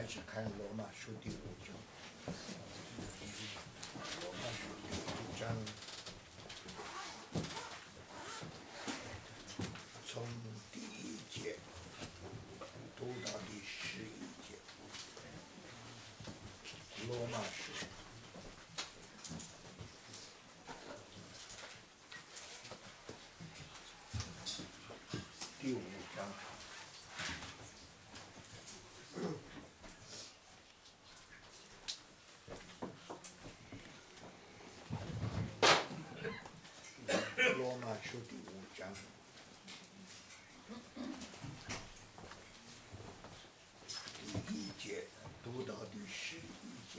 还是看罗马书第5章。罗马书第5章，从第1节读到第11节。罗马书第5章。罗马书第5章，第1节读到第11节。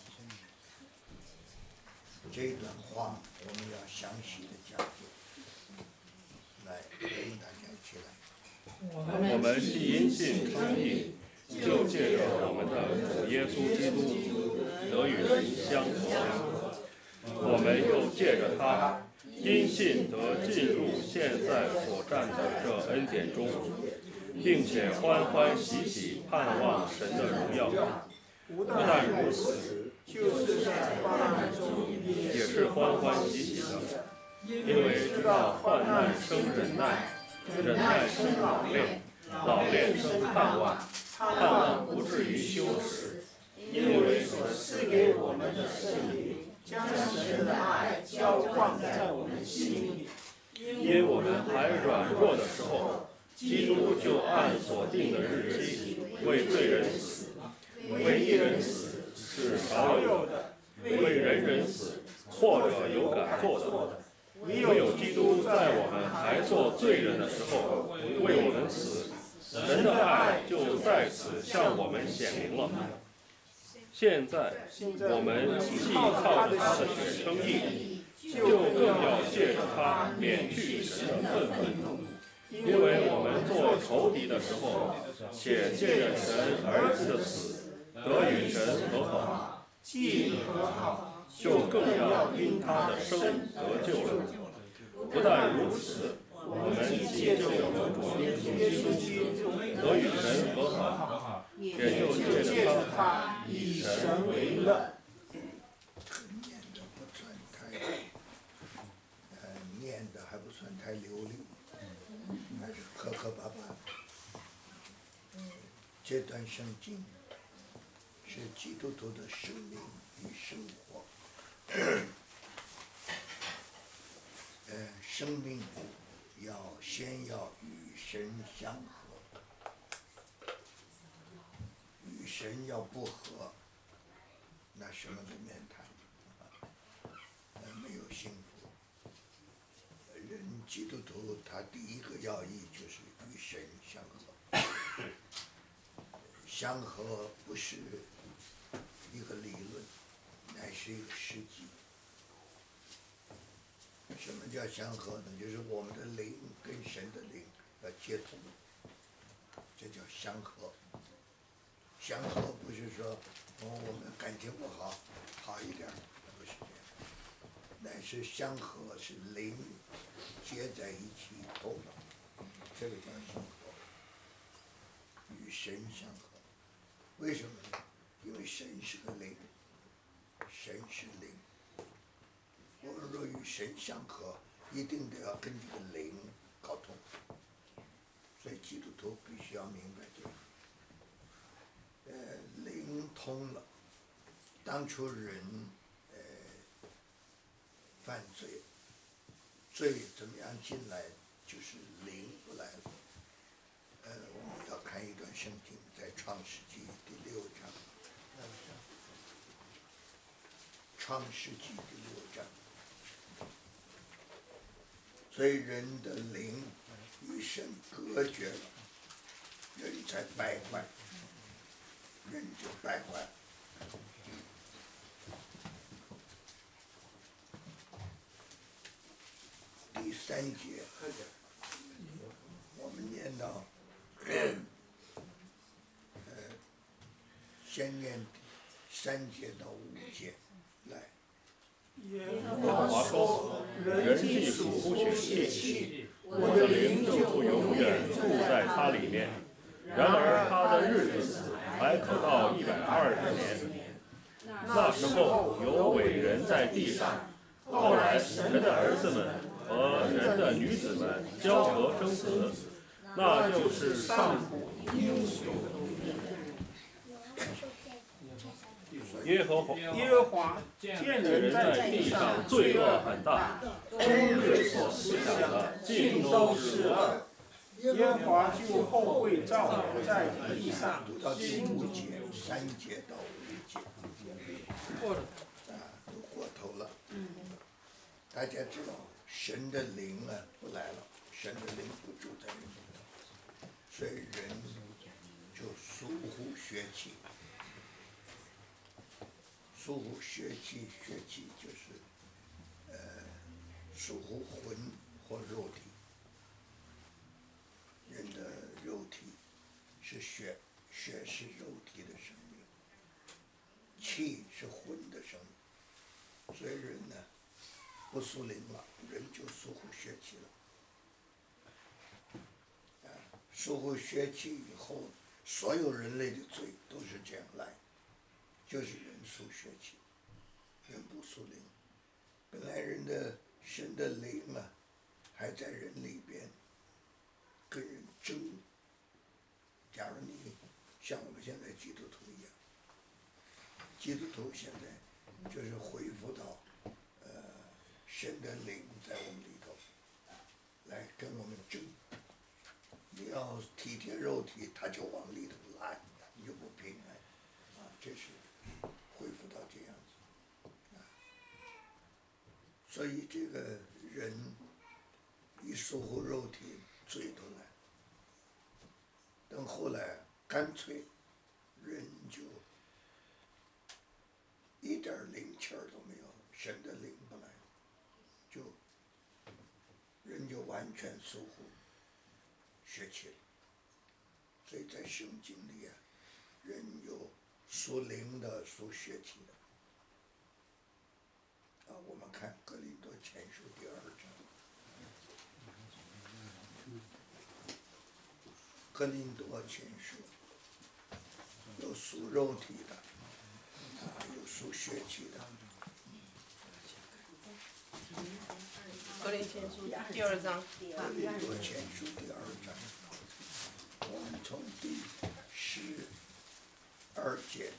这段话我们要详细的讲解。来，跟大家一起来。 我们既因信称义，就借着我们的主耶稣基督得与人相合。我们又借着他，因信得进入现在所占的这恩典中，并且欢欢喜喜盼望神的荣耀。不但如此， 就是在患难中也是欢欢喜喜的，因为知道患难生忍耐，忍耐生老练，老练生盼望，盼望不至于羞耻，因为所赐给我们的圣灵将神的爱浇灌在我们心里。 因我们还软弱的时候，基督就按所定的日期为罪人死，为一人死是少有的，为人人死或者有敢做的。唯有基督在我们还做罪人的时候为我们死，神的爱就在此向我们显明了。现在我们既靠着他的血称义，就更要借着他免去神的愤怒，因为我们做仇敌的时候，且借着神儿子的死得与神和好， 既和好， 就更要因他的生得救了。不但如此，我们既借着主耶稣基督得与神和好，也就借着他以神为乐。 念的不算太，念的还不算太流利，还是磕磕巴巴。这段圣经是基督徒的生命与生活。生命先要与神相合，与神要不合，那什么都免谈，没有幸福。人基督徒他第一个要义就是与神相合，相合不是一个理论，乃是一个实际。什么叫相合呢？就是我们的灵跟神的灵要接通，这叫相合。相合不是说我们感情不好，好一点，不是这样，乃是相合是灵接在一起通了，这个叫相合，与神相合。为什么呢？因为神是个灵，神是灵。我们若与神相合，一定得要跟这个灵搞通，所以基督徒必须要明白这个。灵通了，当初人犯罪，罪怎么样进来，就是灵不来了。我们要看一段圣经，在创世纪第6章，创世纪第6章。所以人的灵与神隔绝了，人才败坏，人就败坏。第3节，我们念到，先念3节到5节，来。 耶和华说：“人既属乎血气，我的灵就不永远住在他里面。然而他的日子还可到120年。那时候有伟人在地上，后来神的儿子们和人的女子们交合生子，那就是上古英雄。耶和华见人在地上罪恶很大，终日所思想的尽都是恶。 耶和华就后悔造人在地上。 读到第5节，3节到5节，都过头了。大家知道，神的灵不来了，神的灵不住在人里头，所以人就疏忽血气。疏忽血气，血气就是疏忽魂或肉体。人的肉体是血，血是肉体的生命，气是魂的生命。所以人呢，不属灵了，人就疏忽血气了。疏忽血气以后，所有人类的罪都是这样来，就是人属血气，人不属灵。本来人的神的灵还在人里边，跟人争。假如你像我们现在基督徒一样，基督徒现在就是恢复到神的灵在我们里头，来跟我们争。你要体贴肉体，他就往里头拉，你就不平安这是恢复到这样子所以这个人一疏忽肉体，罪都来。等后来干脆人就一点灵气儿都没有，神的灵不来，就人就完全疏忽血气了。所以在圣经里人有属灵的，属血气的。我们看哥林多前书第2章。哥林多前书有属肉体的，有属血气的。 哥林前书第2章。 哥林多前书第2章，我们从第12节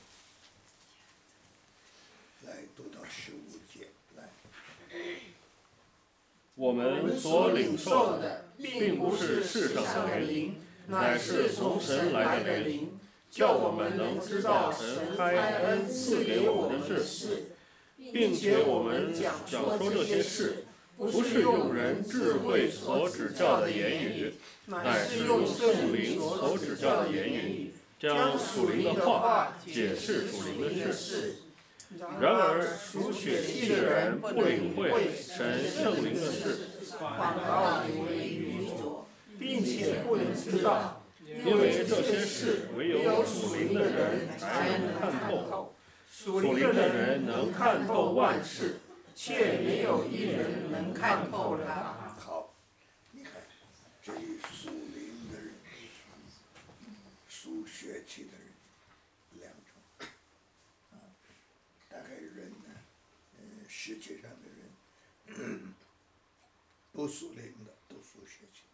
来读到15节，来。 我们所领受的，并不是世上的灵，乃是从神来的灵，叫我们能知道神开恩赐给我们的事，并且我们讲说这些事，不是用人智慧所指教的言语，乃是用圣灵所指教的言语，将属灵的话解释属灵的事。然而属血气的人不领会神圣灵的事， 反倒以为愚拙，并且不能知道， 因为这些事唯有属灵的人才能看透。属灵的人能看透万事， 却没有一人能看透它。 好，你看，这里属灵的人，属血气的人2种。大概人呢，世界上的人，不属灵的都属血气。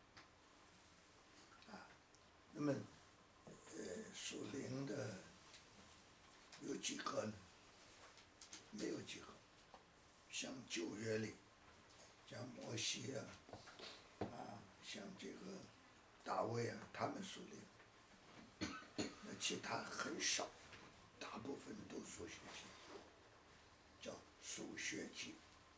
那么，属灵的有几个呢？没有几个。像旧约里，像摩西像这个大卫他们属灵，那其他很少，大部分都属血气，叫属血气。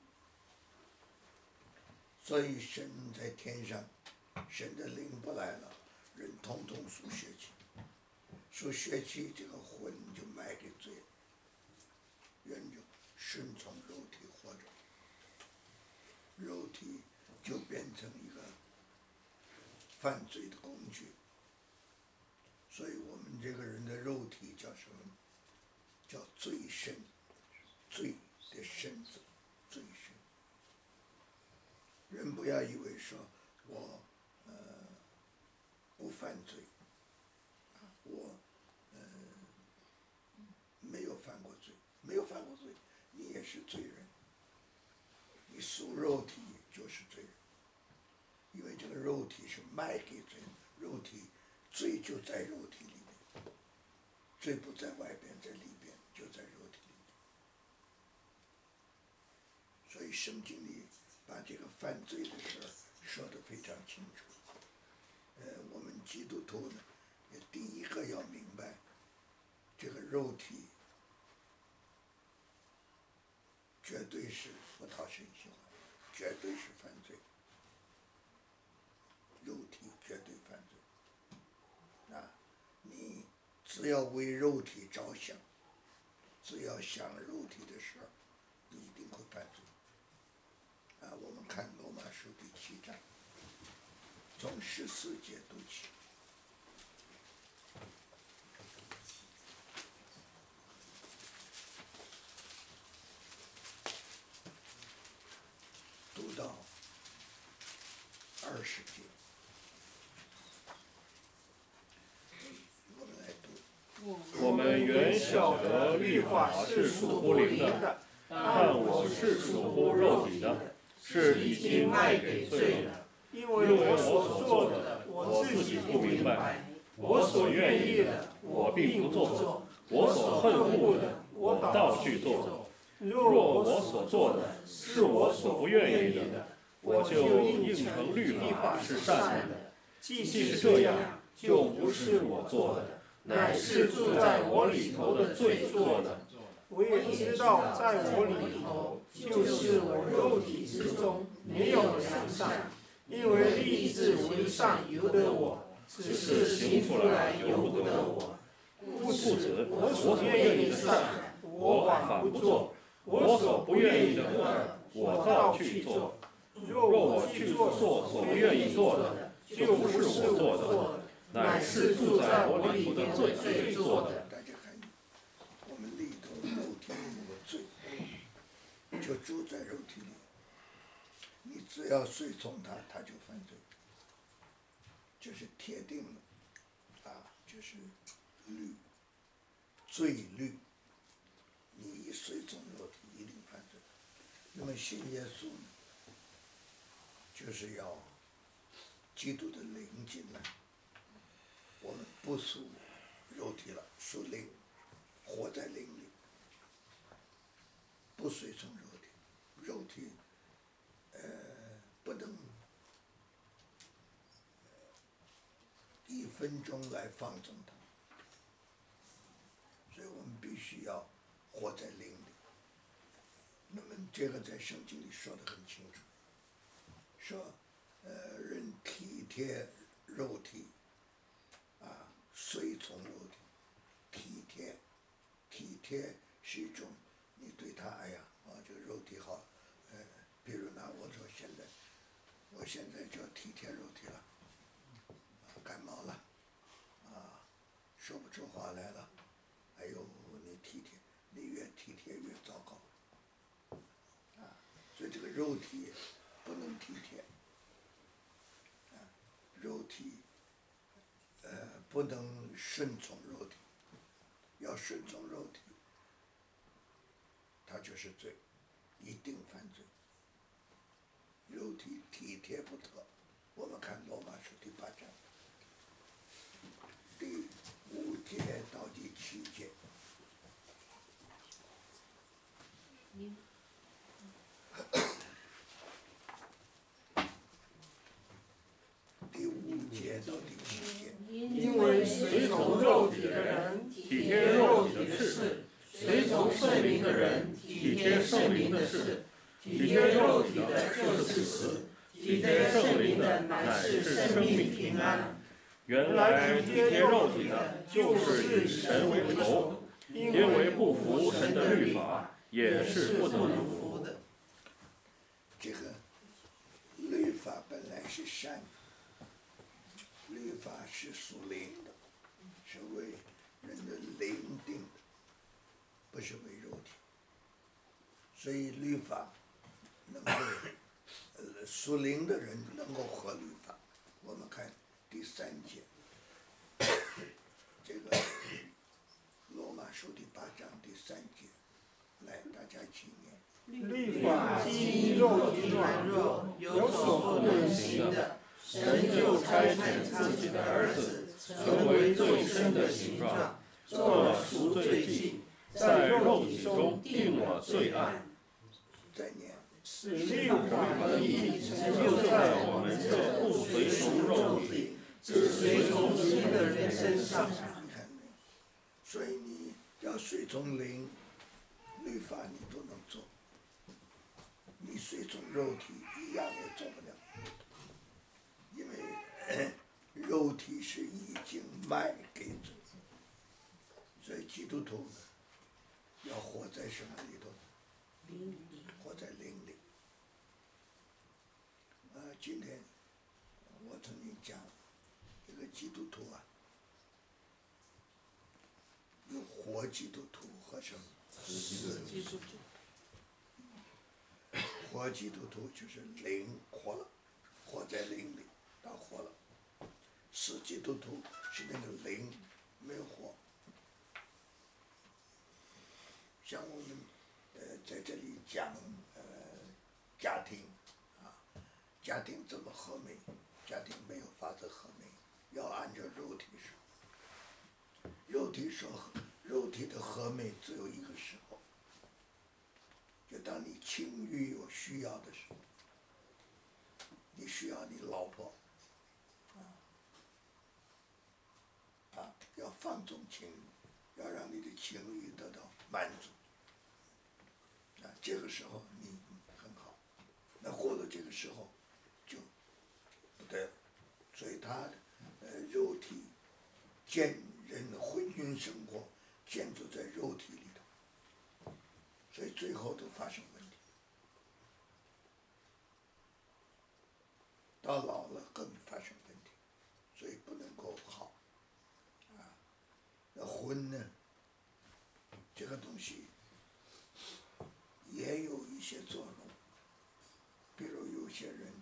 所以神在天上，神的灵不来了，人统统属血气，属血气这个魂就卖给罪了，人就顺从肉体活着，肉体就变成一个犯罪的工具。所以我们这个人的肉体叫什么？叫罪身，罪的身子，罪身。人不要以为说我不犯罪，我犯过罪，你也是罪人。你属肉体就是罪人，因为这个肉体是卖给罪人，肉体罪就在肉体里面，罪不在外边，在里边，就在肉体里面。所以圣经里把这个犯罪的事儿说得非常清楚。我们基督徒呢，也第一个要明白，这个肉体绝对是不讨神喜欢，绝对是犯罪，肉体绝对犯罪。啊，你只要为肉体着想，只要想肉体的事儿，你一定会犯罪。我们看罗马书第7章，从14节读起。读到20节，我们来读。 我们原晓得律法是属乎灵的，但我是属乎肉体的，是已经卖给罪的。 因为我所做的，我自己不明白；我所愿意的，我并不做；我所恨恶的，我倒去做。若我所做的是我所不愿意的，我就应承律法是善的。既是这样，就不是我做的，乃是住在我里头的罪做的。我也知道，在我里头，就是我肉体之中没有良善，因为立志为善由得我，只是行出来由不得我。故此，我所愿意的善，我反不做；我所不愿意的恶，我倒去做。若我去做所不愿意做的，就不是我做的，乃是住在我里头的罪做的。 大家看，我们里头肉体里的罪，就住在肉体里。你只要随从他，他就犯罪，这是铁定的，这是律，罪律。你一随从肉体，一定犯罪。那么信耶稣呢，就是要基督的灵进来，我们不属肉体了，属灵，活在灵里，不随从肉体，肉体不能1分钟来放纵它，所以我们必须要活在灵里。那么这个在圣经里说得很清楚，说人体贴肉体，随从肉体，体贴是一种你对他这个肉体好，比如拿我说我现在就要体贴肉体了，感冒了，说不出话来了，哎呦，你体贴，你越体贴越糟糕，所以这个肉体不能体贴，肉体不能顺从肉体，要顺从肉体，它就是罪，一定犯罪。肉体体贴不得，我们看罗马书第8章第5节到第7节。第5节到第7节。 因为随从肉体的人体贴肉体的事，随从圣灵的人体贴圣灵的事。体贴肉体的就是死，体贴圣灵的乃是生命平安。 原来体贴肉体的，就是以神为头，因为不服神的律法，也是不能服的。 这个律法本来是善的，律法是属灵的，是为人的灵定的，不是为肉体。所以律法能够属灵的人能够合律法。我们看第3节，这个罗马书第8章第3节， 来，大家一起念。 律法基肉体软弱，有所不能行的，神就差遣自己的儿子，成为最深的形状，做了赎罪祭，在肉体中定了罪案。 再念。 使律法的义成就在我们这不随从肉体，只随从灵的人身上。 你看没有？所以你要随从灵，律法你都能做，你随从肉体一样也做不了，因为肉体是已经卖给主，所以基督徒要活在什么里头？活在灵里。今天我曾经讲一个基督徒啊，有活基督徒和什么？活基督徒就是灵活了，活在灵里，他活了。死基督徒是那个灵没有活。像我们在这里讲家庭啊，家庭怎么和美？家庭没有法子和美，要按照肉体说。肉体说，肉体的和美只有一个时候，就当你情欲有需要的时候，你需要你老婆要放纵情欲，要让你的情欲得到满足。这个时候你很好，那过了这个时候就不对了。所以他肉体建人的婚姻生活建筑在肉体里头，所以最后都发生问题，到老了更发生问题，所以不能够好那婚呢，这个东西也有一些作用，比如有些人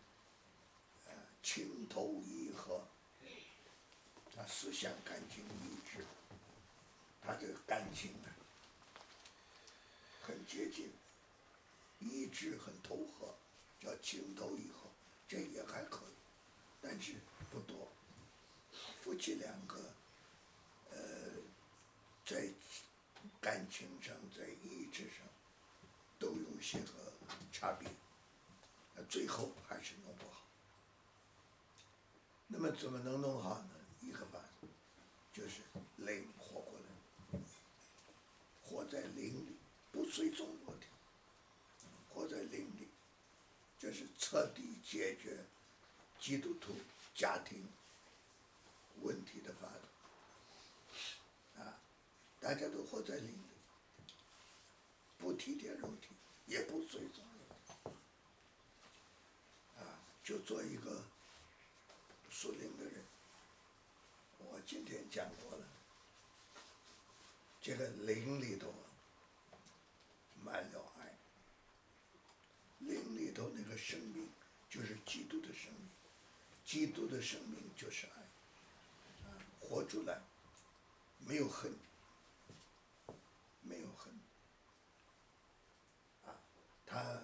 情投意合，他思想感情一致，他这个感情很接近，一致很投合，叫情投意合，这也还可以，但是不多。夫妻两个在感情上，在意志上都有些个差别，最后还是弄不好。那么怎么能弄好呢？一个办法就是灵活过来，活在灵里，不随从肉体，活在灵里，这是彻底解决基督徒家庭问题的法子。大家都活在灵里，不体贴肉体，也不随从肉体，就做一个属灵的人。我今天讲过了，这个灵里头满了爱，灵里头那个生命就是基督的生命，基督的生命就是爱，活出来，没有恨，没有恨，他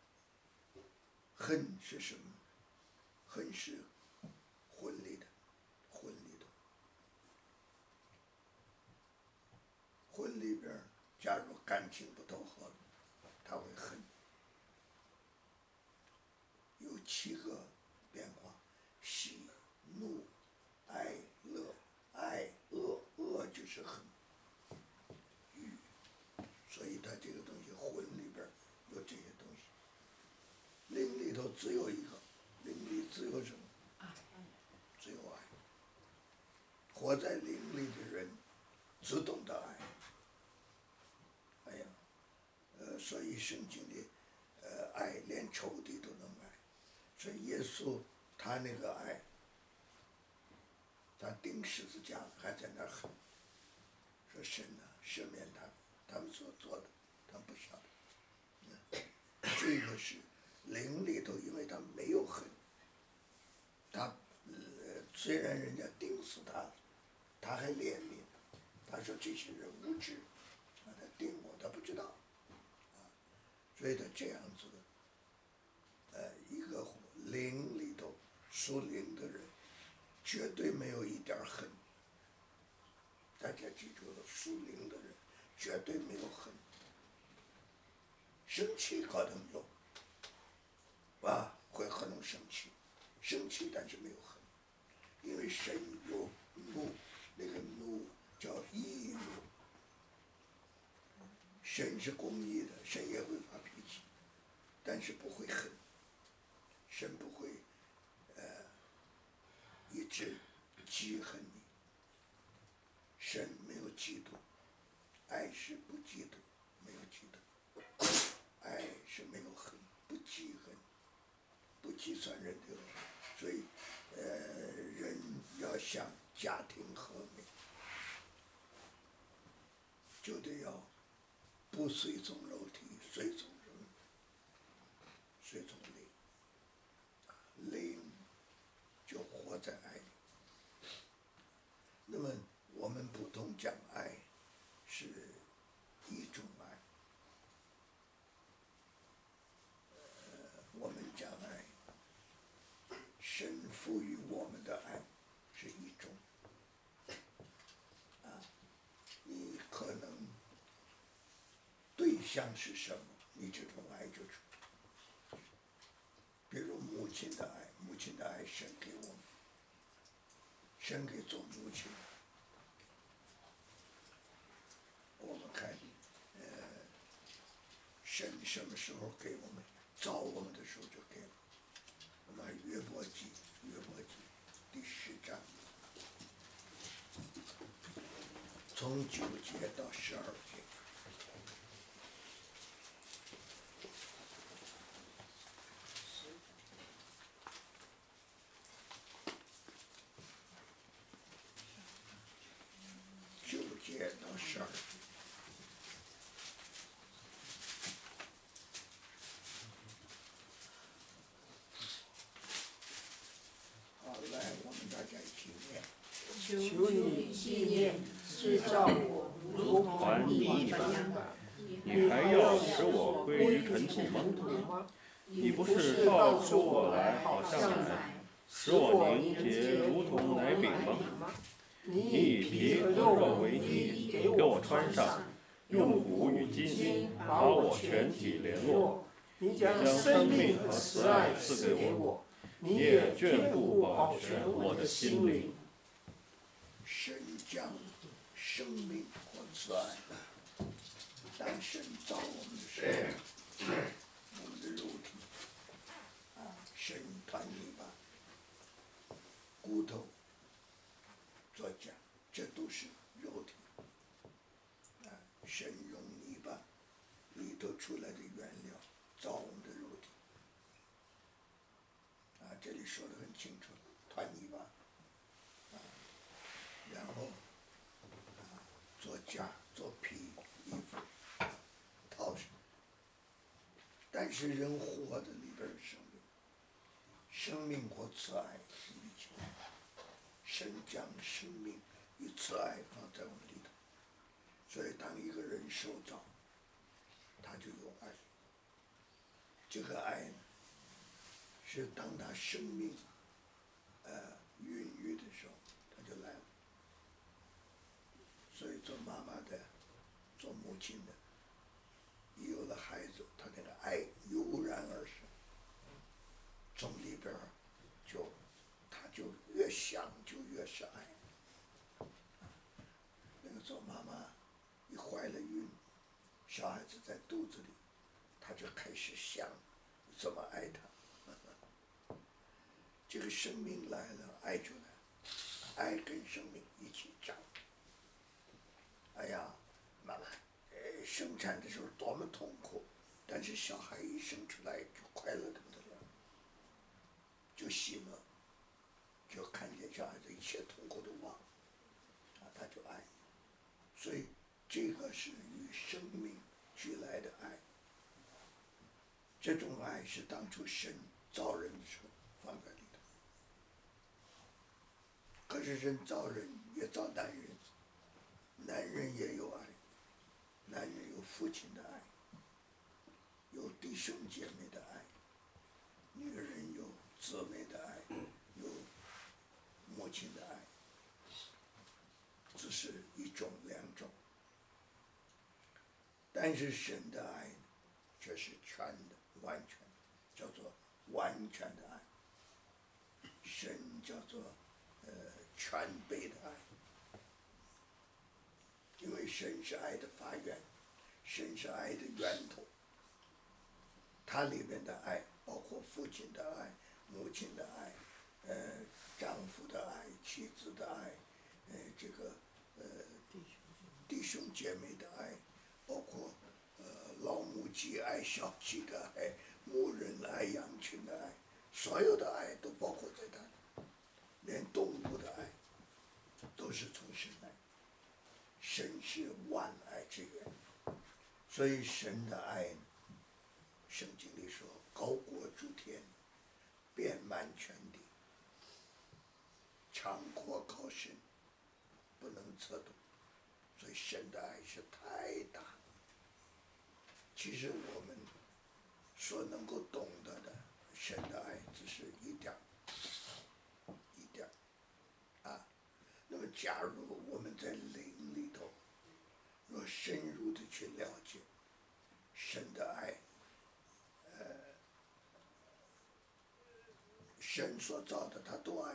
恨是什么？恨是魂里的，魂里头，魂里边假如感情不投合，他会恨。有7个变化：喜、怒、哀、乐。爱、恶，恶就是恨。所以他这个东西魂里边有这些东西，灵里头只有一个，灵里只有什么？只有爱。活在灵里的人只懂得爱。哎呀，所以圣经里爱连仇敌都能爱，所以耶稣他那个爱，他钉十字架还在那儿喊，说神啊，赦免他们所做的，他们不晓得。这个是灵里头，因为他没有恨，他虽然人家钉死他，他还怜悯，他说这些人无知， 他定我，他不知道，所以他这样子，一个灵里头属灵的人，绝对没有一点恨。大家记住了，属灵的人绝对没有恨，生气可能有，会可能生气，但是没有恨，因为神有怒，那个怒叫义怒，神是公义的，神也会发脾气，但是不会恨，神不会一直记恨你。神没有嫉妒，爱是不嫉妒，没有嫉妒，爱是没有恨，不记恨，不计算人的恶，所以人要想家庭和美，就得要不随从肉体，随从灵，就活在爱里。那么我们普通讲爱是一种爱，我们讲爱，神赋予我们的爱是一种，你可能对象是什么，你这种爱就出。比如母亲的爱，母亲的爱神给我们，神给做母亲。我们看，神什么时候给我们？造我们的时候就给了。我们约伯记第10章，从9节到12节。9节到12节。 求你纪念制造我如同你一般， 你还要使我归于尘土吗？你不是造出我来好像奶，使我凝结如同奶饼吗？你以皮和肉为衣给我穿上，用骨与筋把我全体联络。你将生命和慈爱赐给我，你也眷顾保全我的心灵。 神将生命和慈爱，当神造我们的时候，我们的肉体，神团泥巴，骨头做浆，这都是肉体。神用泥巴里头出来的原料造我们的肉体。这里说得很清楚，团泥巴。然后做甲做皮衣服套上，但是人活的里边有生命和慈爱是一起的，神将生命与慈爱放在我们里头，所以当一个人受造，他就有爱。这个爱呢，是当他生命孕育的时候，他就来了。所以做妈妈的，做母亲的，一有了孩子，他那个爱油然而生，从里边他就越想就越是爱。那个做妈妈一怀了孕，小孩子在肚子里，他就开始想怎么爱他。这个生命来了，爱就来了，爱跟生命一起长。哎呀，妈妈，生产的时候多么痛苦，但是小孩一生出来就快乐的不得了，就喜乐，就看见小孩子一切痛苦都忘了，他就爱。所以这个是与生命俱来的爱。这种爱是当初神造人的时候放在里头。可是神造人也造男人，男人也有爱，男父亲的爱，有弟兄姐妹的爱，女人有姊妹的爱，有母亲的爱，只是一种两种。但是神的爱却是全的、完全的，叫做完全的爱。神叫做全备的爱，因为神是爱的发源，神是爱的源头。它里面的爱包括父亲的爱、母亲的爱、丈夫的爱、妻子的爱，弟兄姐妹的爱，包括老母鸡爱小鸡的爱，牧人爱羊群的爱，所有的爱都包括在它里，连动物的爱都是从神来。神是万爱之源，所以神的爱，圣经里说高过诸天，遍满全地，长阔高深，不能测度。所以神的爱是太大。其实我们所能够懂得的神的爱只是一点儿，那么假如我们在灵里头，若深入的去了解神的爱，神所造的他都爱，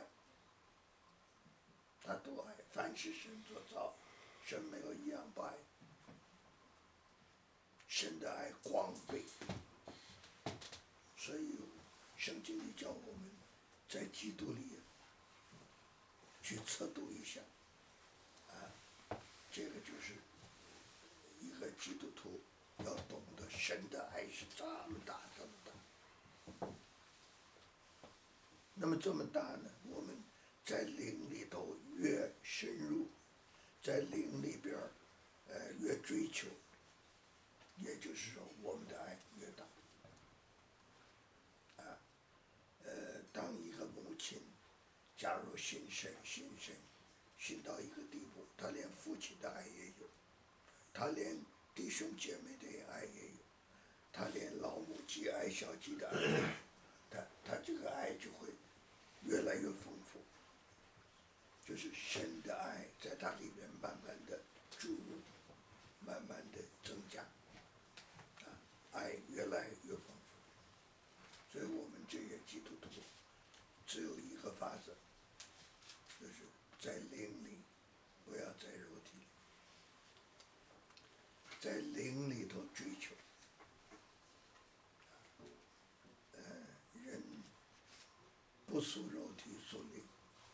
他都爱，凡是神所造，神没有一样不爱。神的爱广备，所以圣经里叫我们在基督里去测度一下，这个就是一个基督徒要懂得神的爱是这么大这么大。那么这么大呢，我们在灵里头越深入，在灵里边越追求，也就是说我们的爱越大。当一个母亲假如信神信到一个地步，他连父亲的爱也有，他连弟兄姐妹的爱也有，他连老母鸡爱小鸡的爱也有，他这个爱就会越来越丰富，就是神的爱在他里面慢慢的注入，慢慢的增加，爱越来越丰富。所以我们这些基督徒只有一个法则，就是在灵里，不要在肉体里，在灵里头追求。人不属肉体，属灵，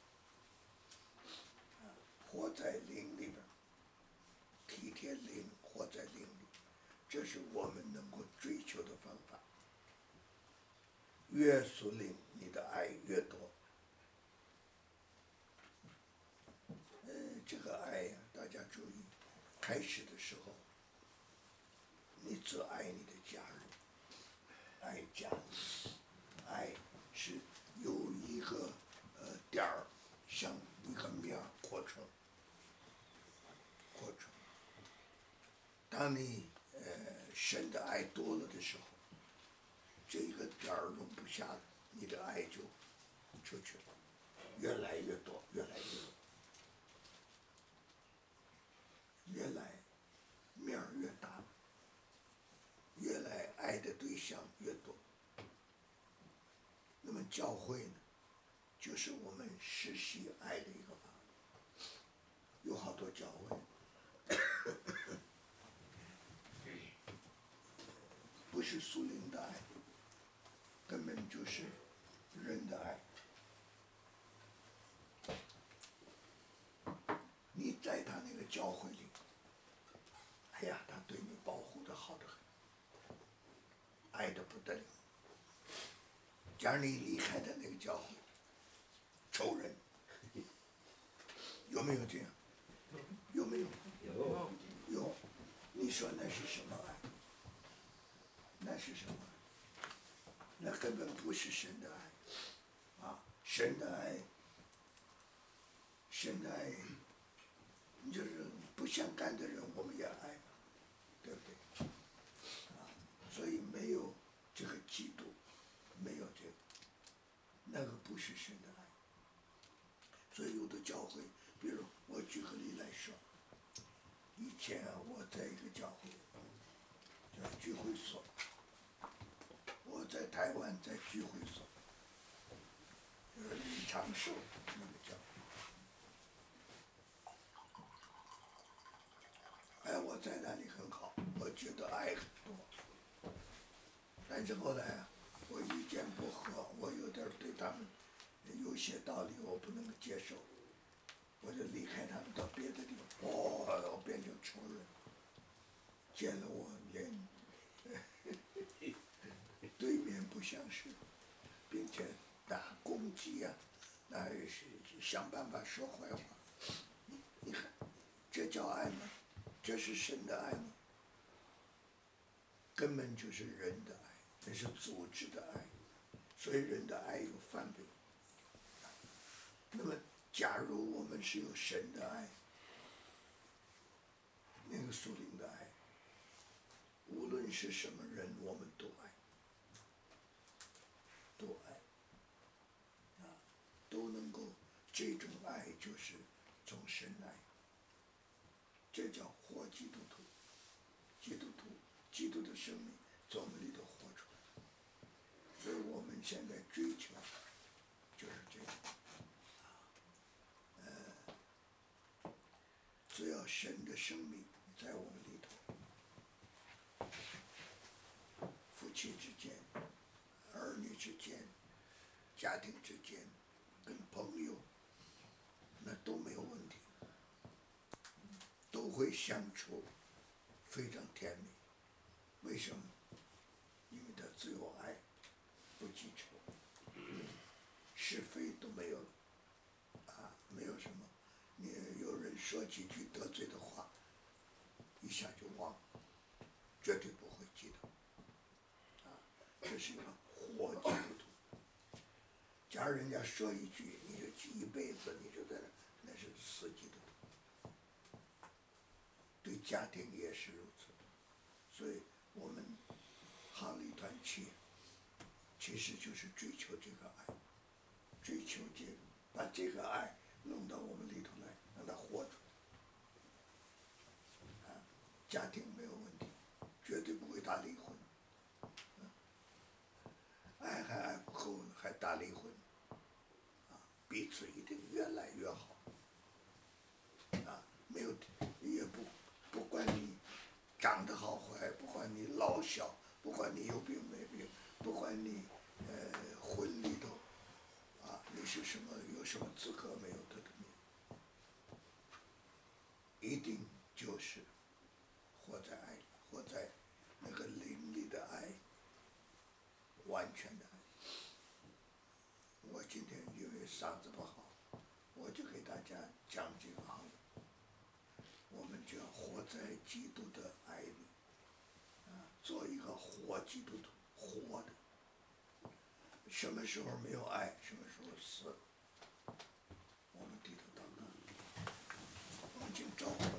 活在灵里边，体贴灵，活在灵里，这是我们能够追求的方法。越属灵，你的爱越多。这个爱呀，大家注意，开始的时候，你只爱你的家人，爱家人，爱是有一个点儿，像一个面儿扩充。当你神的爱多了的时候，这一个点儿容不下了，你的爱就出去了，越来越多，越来越多，越来面儿越大，越来爱的对象越多。那么教会呢，就是我们实习爱的一个方法。有好多教会不是属灵的爱，根本就是人的爱。你在他那个教会里，哎呀，他对你保护的好得很，爱的不得了。假如你离开的那个教会，仇人，有没有这样？有没有？有。你说那是什么爱？那是什么爱？那根本不是神的爱，神的爱，就是不相干的人我们也爱，对不对？ 是神的爱。所以有的教会，比如我举个例来说，以前我在一个教会叫聚会所，我在台湾在聚会所，就是李长寿那个教会。我在那里很好，我觉得爱很多。但是后来我意见不合，我有点对他们有些道理我不能够接受，我就离开他们到别的地方。我变成仇人，见了我连对面不相识，并且打攻击啊，那是想办法说坏话。你看，这叫爱吗？这是神的爱吗？根本就是人的爱，这是组织的爱。所以人的爱有范围。那么，假如我们是有神的爱，那个属灵的爱，无论是什么人，我们都爱，都爱，都能够，这种爱就是从神来。这叫活基督徒，基督的生命在我们里头活出来。所以我们现在追求就是这个，只要神的生命在我们里头，夫妻之间、儿女之间、家庭之间、跟朋友，那都没有问题。都会相处非常甜蜜。为什么？因为他只有爱，不记仇，是非都没有了，没有什么。你有人说几句得罪的话，一下就忘了，绝对不会记得。这是一个活基督徒。假如人家说一句，你就记一辈子，你就在那是死基督徒。对家庭也是如此，所以我们行里团契其实就是追求这个爱，追求把这个爱弄到我们里头来，让它活出来。家庭没有问题，绝对不会打离婚。爱还爱不够，还打离婚，彼此一定越来越好。没有也不管你长得好坏，不管你老小，不管你有病没病，不管你婚里头你是什么有什么资格没有的一定就是活在爱里，活在那个灵里的爱，完全的爱。我今天因为嗓子不好，我就给大家讲这个好了。我们就要活在基督的爱里，做一个活基督徒，活的。什么时候没有爱，什么时候死。我们低头祷告，我们请召唤。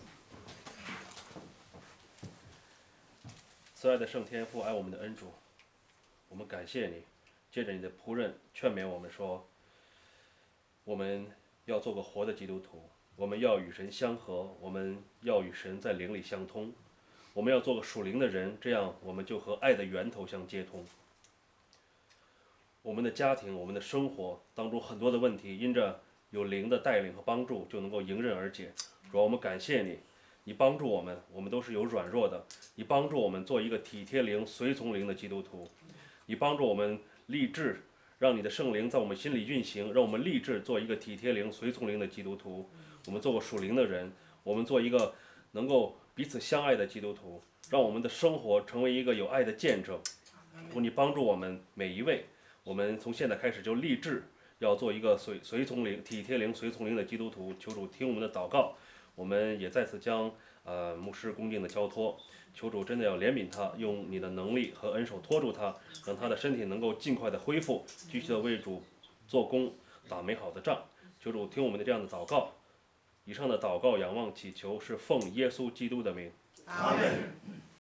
慈爱的圣天父，爱我们的恩主，我们感谢你，借着你的仆人劝勉我们说，我们要做个活的基督徒。我们要与神相合，我们要与神在灵里相通，我们要做个属灵的人，这样我们就和爱的源头相接通。我们的家庭、我们的生活当中很多的问题，因着有灵的带领和帮助，就能够迎刃而解。主要我们感谢你，你帮助我们，我们都是有软弱的，你帮助我们做一个体贴灵、随从灵的基督徒，你帮助我们立志，让你的圣灵在我们心里运行，让我们立志做一个体贴灵、随从灵的基督徒。我们做个属灵的人，我们做一个能够彼此相爱的基督徒，让我们的生活成为一个有爱的见证。求你帮助我们每一位，我们从现在开始就立志要做一个随从灵、体贴灵、随从灵的基督徒。求主听我们的祷告，我们也再次将牧师恭敬的交托，求主真的要怜悯他，用你的能力和恩手托住他，让他的身体能够尽快的恢复，继续的为主做工，打美好的仗。求主听我们的这样的祷告。以上的祷告、仰望、祈求是奉耶稣基督的名。 阿门。